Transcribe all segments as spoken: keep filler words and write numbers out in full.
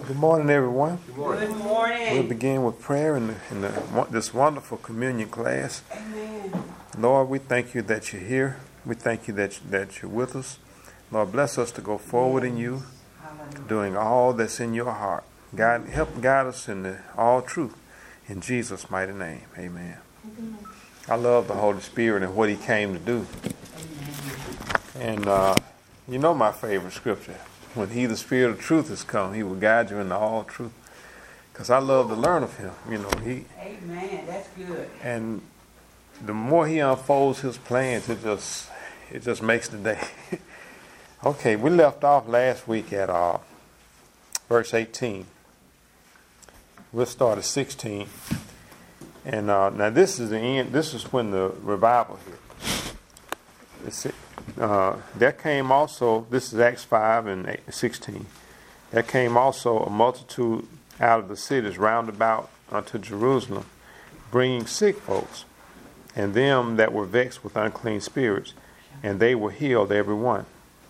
Good morning, everyone. Good morning. Good morning. We'll begin with prayer in, the, in the, this wonderful communion class. Amen. Lord, we thank you that you're here. We thank you that, that you're with us. Lord, bless us to go forward in you, doing all that's in your heart. God, help guide us in the, all truth. In Jesus' mighty name, amen. Amen. I love the Holy Spirit and what he came to do. Amen. And uh, you know my favorite scripture. When he, the Spirit of truth, has come, he will guide you into all truth. Because I love to learn of him. You know, he. Amen. That's good. And the more he unfolds his plans, it just, it just makes the day. Okay, we left off last week at uh, verse eighteen. We'll start at sixteen. And uh, now this is the end. This is when the revival hit. It's, uh, there came also, this is Acts five and sixteen. There came also a multitude out of the cities round about unto Jerusalem, bringing sick folks, and them that were vexed with unclean spirits, and they were healed every one.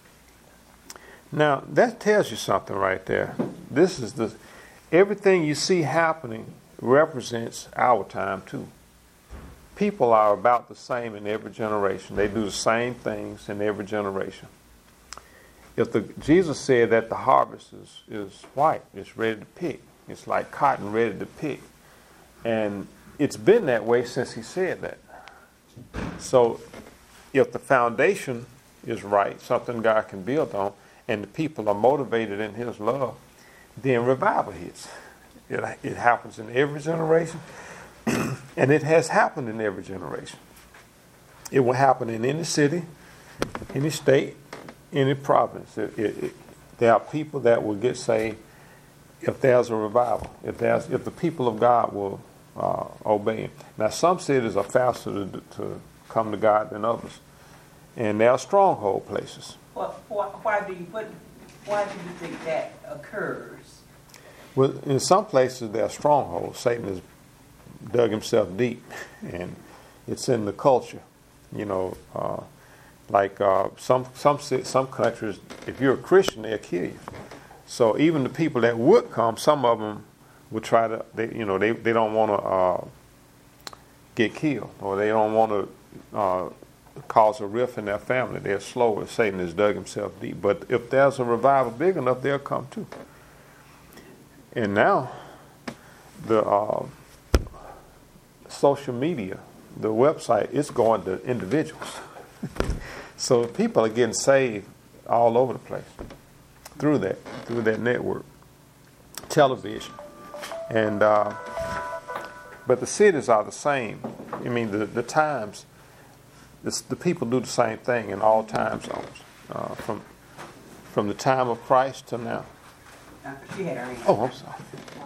Now, that tells you something right there. This is the, everything you see happening represents our time too. People are about the same in every generation. They do the same things in every generation. If the Jesus said that the harvest is, is white, it's ready to pick. It's like cotton ready to pick. And it's been that way since he said that. So if the foundation is right, something God can build on, and the people are motivated in his love, then revival hits. It, it happens in every generation. And it has happened in every generation. It will happen in any city, any state, any province. It, it, it, there are people that will get saved if there's a revival, if there's if the people of God will uh, obey him. Now, some cities are faster to, to come to God than others, and there are stronghold places. Well, why, why do you put? Why do you think that occurs? Well, in some places there are strongholds. Satan has dug himself deep, and it's in the culture. You know, uh, like uh, some some some countries, if you're a Christian, they'll kill you. So even the people that would come, some of them would try to. They, you know, they they don't want to uh, get killed, or they don't want to uh, cause a rift in their family. They're slow as Satan has dug himself deep. But if there's a revival big enough, they'll come too. And now, the uh, social media, the website, it's going to individuals. So people are getting saved all over the place through that, through that network, television, and uh, but the cities are the same. I mean, the the times, the, the people do the same thing in all time zones, uh, from from the time of Christ to now. She had her oh, I'm sorry.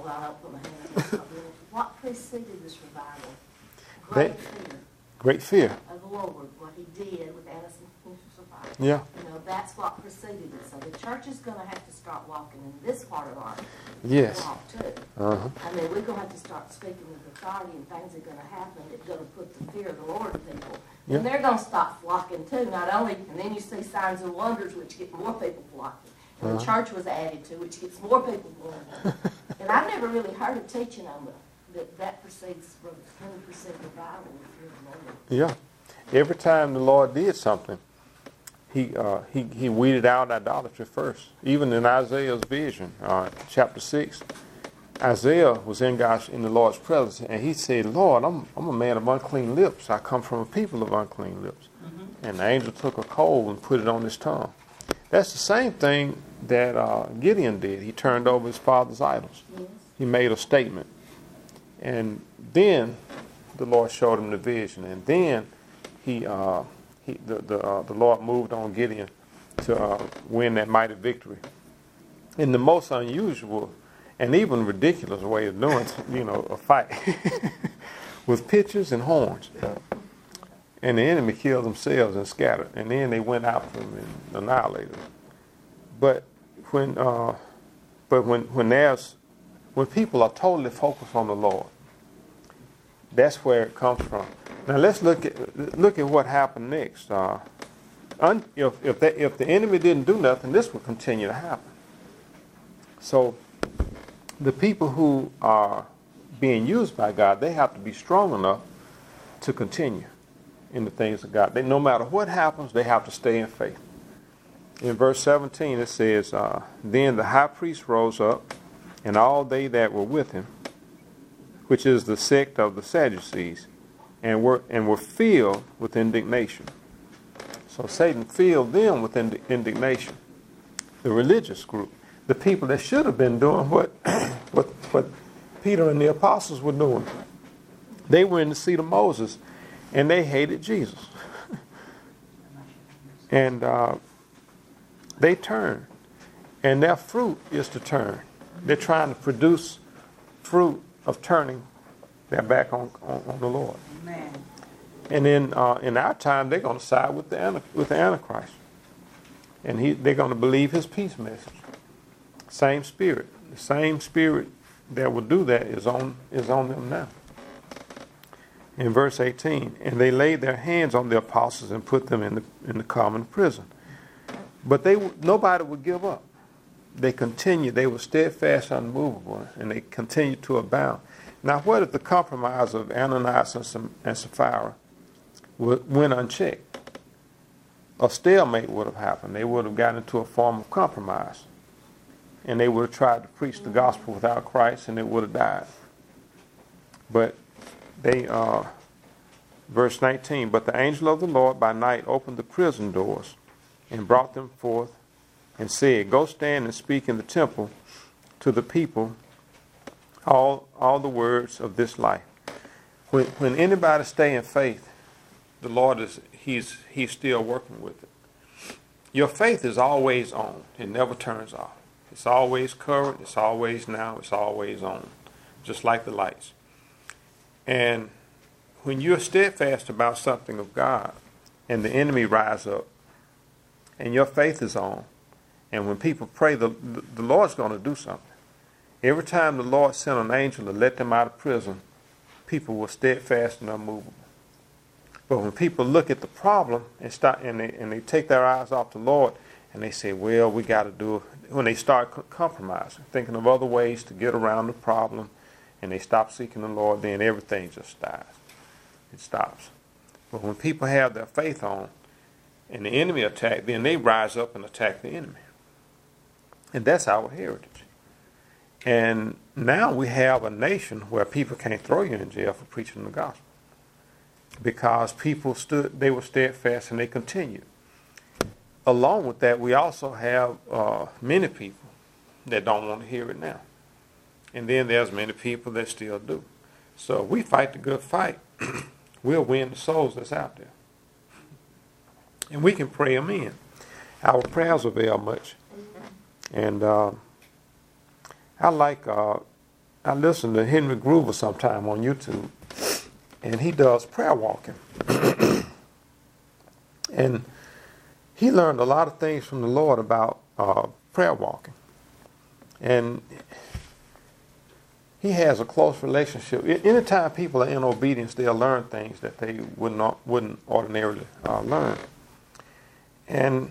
What preceded this revival? Great Great fear. Great fear. Of the Lord, what he did with Annas and Sapphira. Yeah. You know, that's what preceded it. So the church is going to have to start walking in this part of our yes. walk too. Uh-huh. I mean, we're going to have to start speaking with authority, and things are going to happen that's going to put the fear of the Lord in people. Yeah. And they're going to stop flocking too. Not only, and then you see signs and wonders, which get more people flocking. And uh-huh. the church was added to, which gets more people going. And I've never really heard a teaching on the that that precedes one hundred percent revival. Yeah. Every time the Lord did something, he uh, he he weeded out idolatry first. Even in Isaiah's vision, uh, chapter six, Isaiah was in God's in the Lord's presence, and he said, "Lord, I'm I'm a man of unclean lips. I come from a people of unclean lips." Mm-hmm. And the angel took a coal and put it on his tongue. That's the same thing that uh, Gideon did. He turned over his father's idols. Yes. He made a statement. And then the Lord showed him the vision. And then he, uh, he the the, uh, the Lord moved on Gideon to uh, win that mighty victory. In the most unusual and even ridiculous way of doing, you know, a fight with pitchers and horns. And the enemy killed themselves and scattered. And then they went after them and annihilated them. But when uh, but when when there's when people are totally focused on the Lord, that's where it comes from. Now let's look at look at what happened next. Uh, un, if if, that, if the enemy didn't do nothing, this would continue to happen. So the people who are being used by God, they have to be strong enough to continue in the things of God. They, no matter what happens, they have to stay in faith. In verse seventeen, it says, uh, Then the high priest rose up, and all they that were with him, which is the sect of the Sadducees, and were and were filled with indignation. So Satan filled them with ind- indignation. The religious group, the people that should have been doing what, what, what Peter and the apostles were doing. They were in the seat of Moses, and they hated Jesus. and uh, they turned, and their fruit is to turn. They're trying to produce fruit of turning their back on, on, on the Lord. Amen. And then uh, in our time, they're going to side with the with the Antichrist, and he they're going to believe his peace message. Same spirit, the same spirit that will do that is on is on them now. In verse eighteen, and they laid their hands on the apostles and put them in the in the common prison. But they nobody would give up. They continued. They were steadfast, unmovable, and they continued to abound. Now, what if the compromise of Ananias and Sapphira went unchecked? A stalemate would have happened. They would have gotten into a form of compromise, and they would have tried to preach the gospel without Christ, and it would have died. But they, uh, verse nineteen, but the angel of the Lord by night opened the prison doors and brought them forth and said, Go stand and speak in the temple to the people all all the words of this life. When when anybody stay in faith, the Lord is he's he's still working with it. Your faith is always on. It never turns off. It's always current. It's always now. It's always on, just like the lights. And when you're steadfast about something of God, and the enemy rise up, and your faith is on, and when people pray, the the Lord's going to do something. Every time the Lord sent an angel to let them out of prison, people were steadfast and unmovable. But when people look at the problem and start and they and they take their eyes off the Lord and they say, "Well, we got to do it," when they start co- compromising, thinking of other ways to get around the problem, and they stop seeking the Lord, then everything just dies. It stops. But when people have their faith on, and the enemy attack, then they rise up and attack the enemy, and that's our heritage. And now we have a nation where people can't throw you in jail for preaching the gospel, because people stood, they were steadfast, and they continued. Along with that, we also have uh, many people that don't want to hear it now. And then there's many people that still do. So if we fight the good fight, we'll win the souls that's out there. And we can pray them in. Our prayers avail much. And uh, I like, uh, I listen to Henry Groover sometime on YouTube, and he does prayer walking. And he learned a lot of things from the Lord about uh, prayer walking. And he has a close relationship. Anytime people are in obedience, they'll learn things that they would not, wouldn't ordinarily uh, learn. And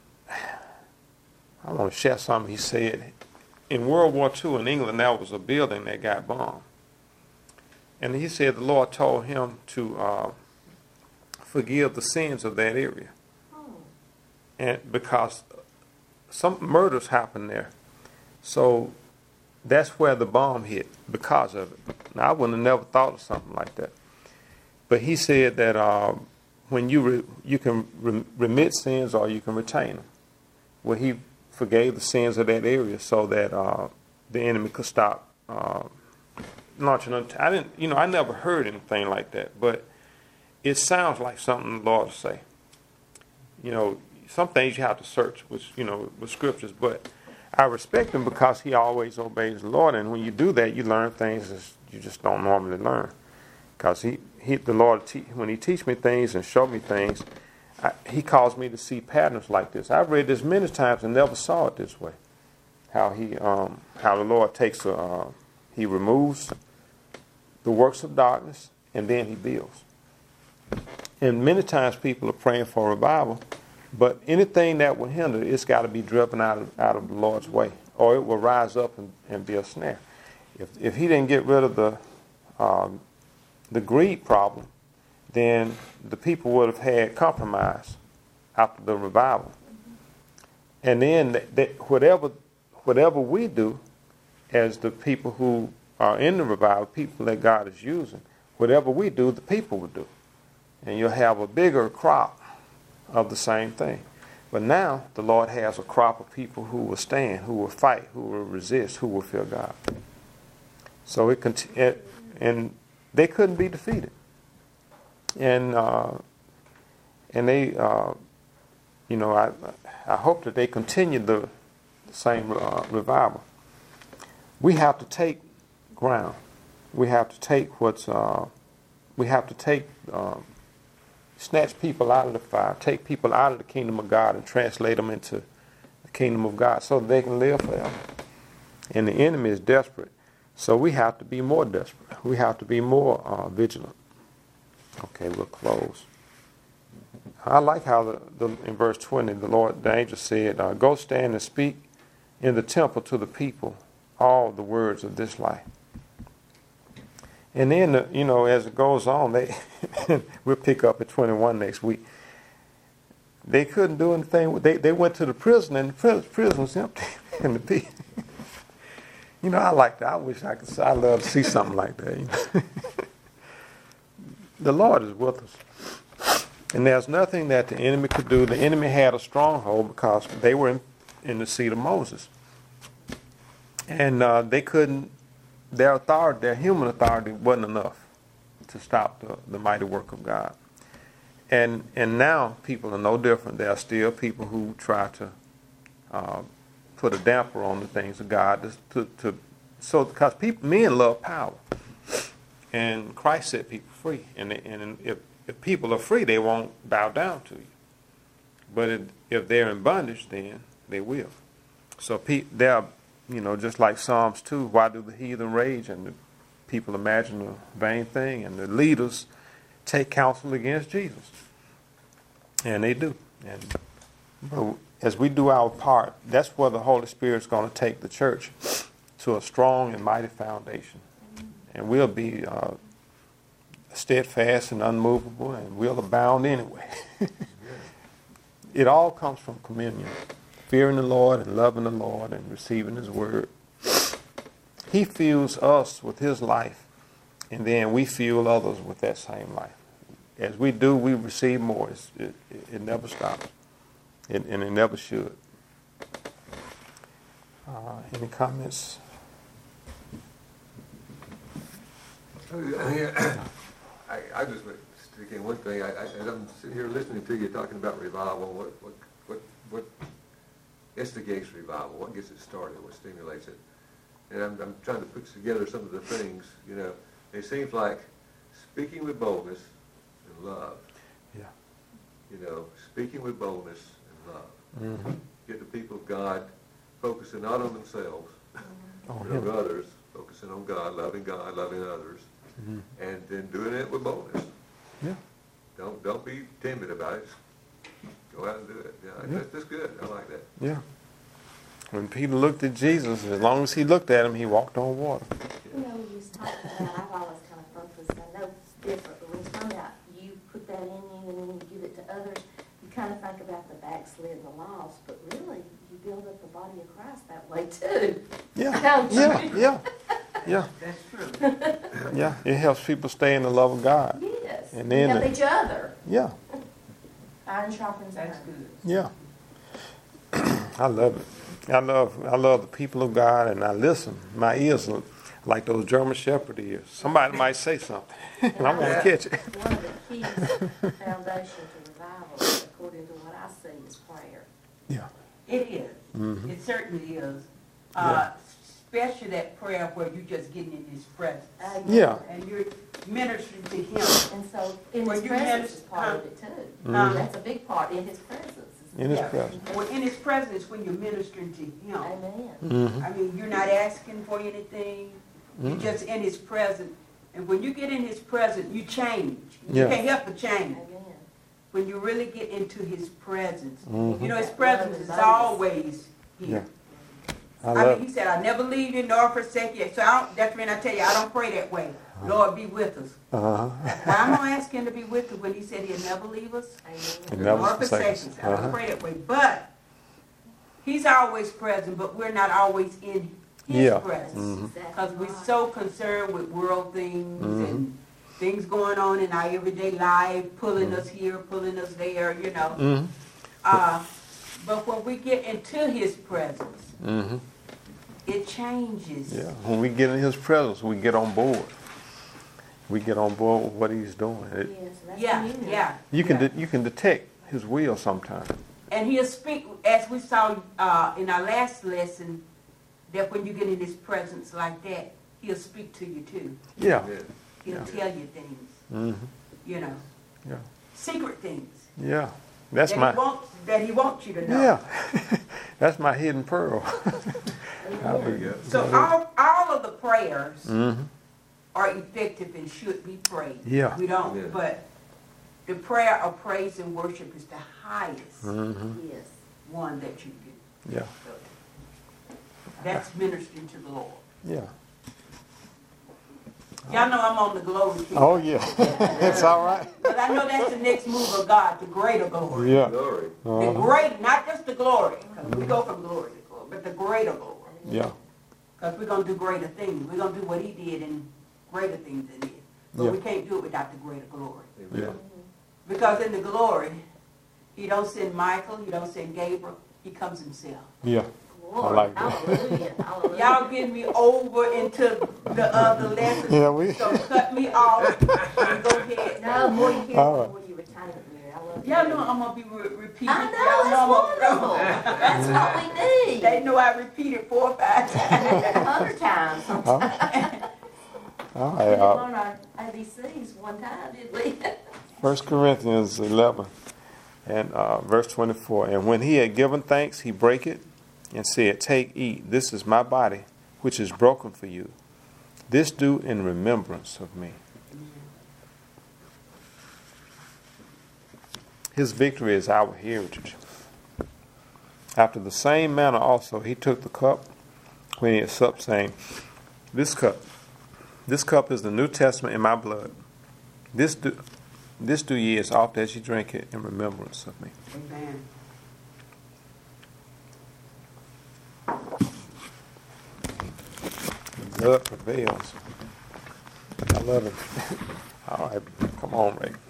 I want to share something he said. In World War Two in England, there was a building that got bombed. And he said the Lord told him to uh, forgive the sins of that area. And because some murders happened there. So that's where the bomb hit, because of it. Now, I wouldn't have never thought of something like that. But he said that uh, when you re- you can re- remit sins or you can retain them. Well, he forgave the sins of that area so that uh, the enemy could stop uh, launching. I didn't, you know, I never heard anything like that, but it sounds like something the Lord will say. You know, some things you have to search with, you know, with scriptures, but I respect him because he always obeys the Lord, and when you do that, you learn things that you just don't normally learn. Because he, he, the Lord, te- when he teach me things and show me things, I, he calls me to see patterns like this. I've read this many times and never saw it this way. How he, um, how the Lord takes, a, uh, he removes the works of darkness, and then he builds. And many times people are praying for revival, but anything that will hinder, it's got to be driven out of, out of the Lord's way, or it will rise up and, and be a snare. If if he didn't get rid of the um, the greed problem, then the people would have had compromise after the revival. And then that, that whatever whatever we do as the people who are in the revival, people that God is using, whatever we do, the people will do. And you'll have a bigger crop of the same thing. But now the Lord has a crop of people who will stand, who will fight, who will resist, who will fear God. So it conti- and they couldn't be defeated. And uh, and they, uh, you know, I I hope that they continue the, the same uh, revival. We have to take ground. We have to take what's. Uh, we have to take. Uh, snatch people out of the fire, take people out of the kingdom of God and translate them into the kingdom of God so that they can live forever. And the enemy is desperate. So we have to be more desperate. We have to be more uh, vigilant. Okay, we'll close. I like how the, the, in verse twenty, the Lord, the angel said, uh, go stand and speak in the temple to the people all the words of this life. And then, uh, you know, as it goes on, they we'll pick up at twenty-one next week. They couldn't do anything. They they went to the prison, and the prison, prison was empty. And the people, you know, I like that. I wish I could. I love to see something like that. You know? The Lord is with us, and there's nothing that the enemy could do. The enemy had a stronghold because they were in, in the seat of Moses, and uh, they couldn't. Their authority, their human authority, wasn't enough to stop the, the mighty work of God. And and now people are no different. There are still people who try to uh, put a damper on the things of God. To, to, to so because people, men love power, and Christ set people free. And they, and if if people are free, they won't bow down to you. But if, if they're in bondage, then they will. So pe- there are. You know, just like Psalms two, why do the heathen rage and the people imagine a vain thing, and the leaders take counsel against Jesus? And they do. And but as we do our part, that's where the Holy Spirit's going to take the church to a strong and mighty foundation. And we'll be uh, steadfast and unmovable, and we'll abound anyway. It all comes from communion. Fearing the Lord and loving the Lord and receiving His word. He fuels us with His life, and then we fuel others with that same life. As we do, we receive more. It's, it, it, it never stops, it, and it never should. Uh, any comments? I, I just want to stick in one thing. I, I, as I'm sitting here listening to you talking about revival, what what what what instigates revival? What gets it started? What stimulates it? And I'm, I'm trying to put together some of the things. You know, it seems like speaking with boldness and love. Yeah. You know, speaking with boldness and love. Mm-hmm. Get the people of God focusing not on themselves, On but on Him. others, focusing on God, loving God, loving others, Mm-hmm. and then doing it with boldness. Yeah. Don't don't be timid about it. Go out and do it. Yeah, Yeah. That's, that's good. I like that. Yeah. When Peter looked at Jesus, as long as he looked at him, he walked on water. You know, you was talking about, I've always kind of thought this, I know it's different, but when you're talking about you put that in you and then you give it to others, you kind of think about the backslid and the lost, but really, you build up the body of Christ that way too. Yeah. Don't you? Yeah. Yeah. Yeah. That's true. Yeah. It helps people stay in the love of God. Yes. And then Help the- each other. Yeah. Iron sharpens iron. That's good. Yeah. I love it. I love I love the people of God, and I listen. My ears are like those German Shepherd ears. Somebody might say something, and I want to catch it. One of the keys, foundation to revival, according to what I see, is prayer. Yeah. It is. Mhm. It certainly is. Uh, especially that prayer where you're just getting in His presence. Uh, Yeah. And you're ministering to Him. And so, in Well, His you presence manage- is part of it too. Mhm. That's a big part, in His presence. In His Yeah. presence. Well, in His presence when you're ministering to Him. Amen. Mm-hmm. I mean, you're not asking for anything. You're Mhm. just in His presence. And when you get in His presence, you change. You Yeah. can't help but change. Amen. When you really get into His presence. Mhm. You know, His presence is always here. Yeah. I I love mean, he said, I never leave you nor forsake you. So I don't, that's when I tell you, I don't pray that way. Lord, be with us. Uh-huh. Why am I asking him to be with us when he said he'll never leave us? And never Nor forsake forsake us. us. I don't Uh-huh. pray that way. But he's always present, but we're not always in his Yeah. presence. Mhm. Because we're so concerned with world things Mhm. and things going on in our everyday life, pulling us here, pulling us there, you know. Mm-hmm. Uh, but when we get into his presence, Mm-hmm. it changes. Yeah. When we get in his presence, we get on board. We get on board with what he's doing. It, Yes, that's Yeah, communion. yeah. you can yeah. de- you can detect his will sometimes. And he'll speak, as we saw uh, in our last lesson, that when you get in his presence like that, he'll speak to you too. Yeah. Yeah. He'll Yeah. tell you things, Mm-hmm. you know, Yeah. secret things. Yeah. That's that my He wants, that he wants you to know. yeah. That's my hidden pearl. There you go. So all, all of the prayers Mm-hmm. are effective and should be prayed. Yeah. We don't, Yeah. but the prayer of praise and worship is the highest Mm-hmm. Yes. one that you do. Yeah. That's ministering to the Lord. Yeah. Y'all know I'm on the glory kick. Oh yeah. It's all right. But I know that's the next move of God, the greater glory. Yeah. Glory. The Uh-huh. great, not just the glory, because we go from glory to glory, but the greater glory. Yeah. Because we're going to do greater things. We're going to do what he did and greater things than he. But Yeah. we can't do it without the greater glory. Yeah. Because in the glory, he don't send Michael, he don't send Gabriel, he comes himself. Yeah. Lord, like that. hallelujah, hallelujah. Y'all getting me over into the other lesson. Yeah, we- So cut me off and go ahead. No, more you hear, All the right. more you retain it, Mary. I love Y'all you. know I'm going to be re- repeating. I Y'all know, that's I'm wonderful. gonna- That's what we need. They know I repeated four or five times. A hundred times. All right. All We right. didn't Uh, learn our A B Cs one time, did we? First Corinthians eleven and uh, verse twenty-four. And when he had given thanks, he brake it and said, "Take, eat. This is my body, which is broken for you. This do in remembrance of me." His victory is our heritage. After the same manner also he took the cup when he had supped, saying, This cup, this cup is the New Testament in my blood. This do, this do ye as oft as ye drink it in remembrance of me. Amen. The blood prevails. I love it. All right, come on, Ray.